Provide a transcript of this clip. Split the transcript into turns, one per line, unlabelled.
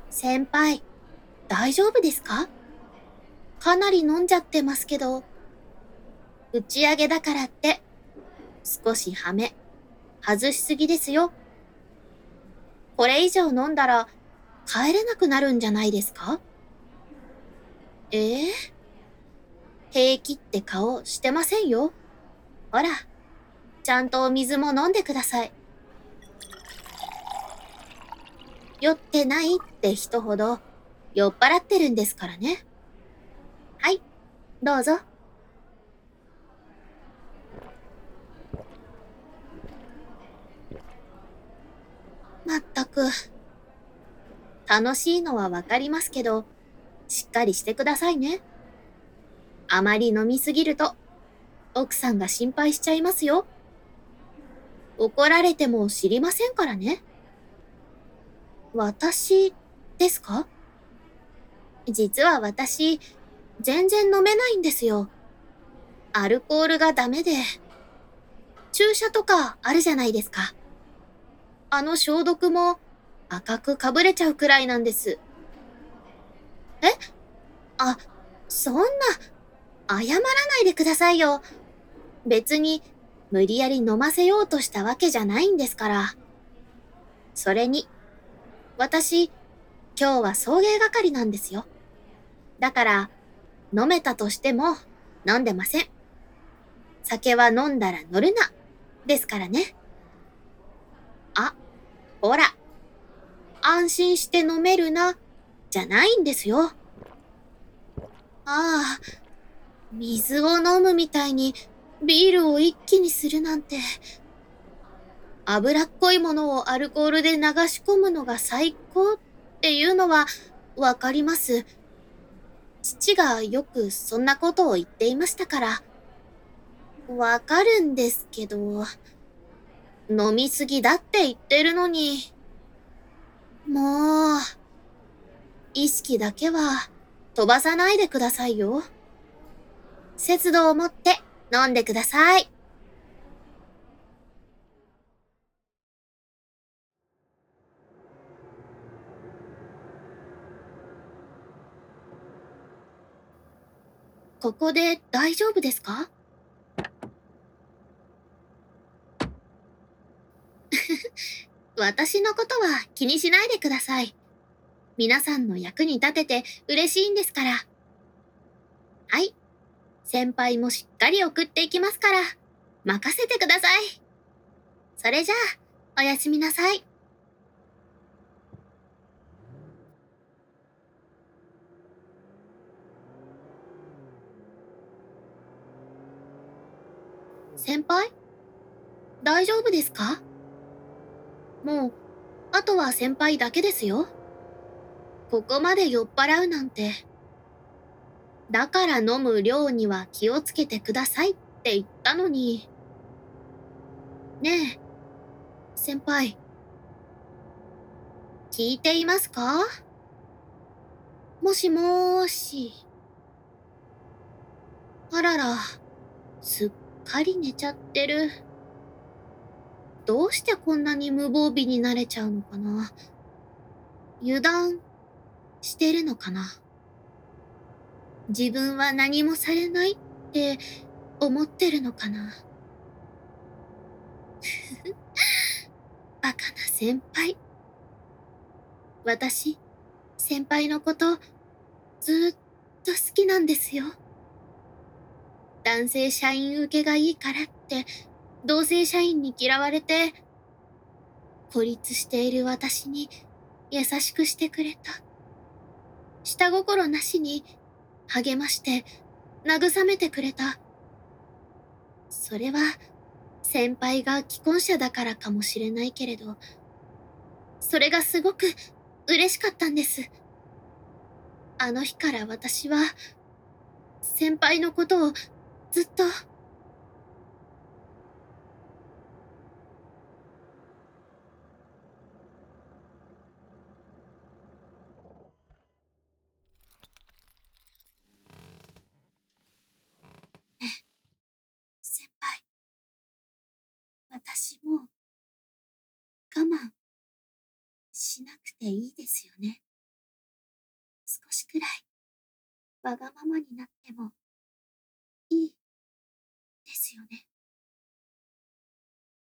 先輩、大丈夫ですか？かなり飲んじゃってますけど、打ち上げだからって、少しハメ、外しすぎですよ。これ以上飲んだら、帰れなくなるんじゃないですか？ええ、平気って顔してませんよ。ほら、ちゃんとお水も飲んでください。酔ってないって人ほど、酔っ払ってるんですからね。はい、どうぞ。まったく、楽しいのはわかりますけど、しっかりしてくださいね。あまり飲みすぎると、奥さんが心配しちゃいますよ。怒られても知りませんからね。私、ですか？実は私、全然飲めないんですよ。アルコールがダメで、注射とかあるじゃないですか。あの消毒も赤くかぶれちゃうくらいなんです。え、あ、そんな、謝らないでくださいよ。別に、無理やり飲ませようとしたわけじゃないんですから。それに、私、今日は送迎係なんですよ。だから、飲めたとしても、飲んでません。酒は飲んだら乗るな、ですからね。あ、ほら、安心して飲めるな、じゃないんですよ。ああ、水を飲むみたいにビールを一気にするなんて、脂っこいものをアルコールで流し込むのが最高っていうのはわかります。父がよくそんなことを言っていましたから、わかるんですけど、飲みすぎだって言ってるのに、もう、意識だけは飛ばさないでくださいよ。節度を持って飲んでください。ここで大丈夫ですか？私のことは気にしないでください。皆さんの役に立てて嬉しいんですから。はい。先輩もしっかり送っていきますから、任せてください。それじゃあ、おやすみなさい。先輩、大丈夫ですか？もう、あとは先輩だけですよ。ここまで酔っ払うなんて。だから飲む量には気をつけてくださいって言ったのに。ねえ、先輩、聞いていますか？もしもーし。あらら、すっかり寝ちゃってる。どうしてこんなに無防備になれちゃうのかな。油断してるのかな。自分は何もされないって思ってるのかな。バカな先輩。私、先輩のことずーっと好きなんですよ。男性社員受けがいいからって同性社員に嫌われて孤立している私に優しくしてくれた。下心なしに励まして慰めてくれた。それは先輩が既婚者だからかもしれないけれど、それがすごく嬉しかったんです。あの日から私は先輩のことをずっと、先輩、私も我慢しなくていいですよね。 くらい、わがままになってもいいですよね。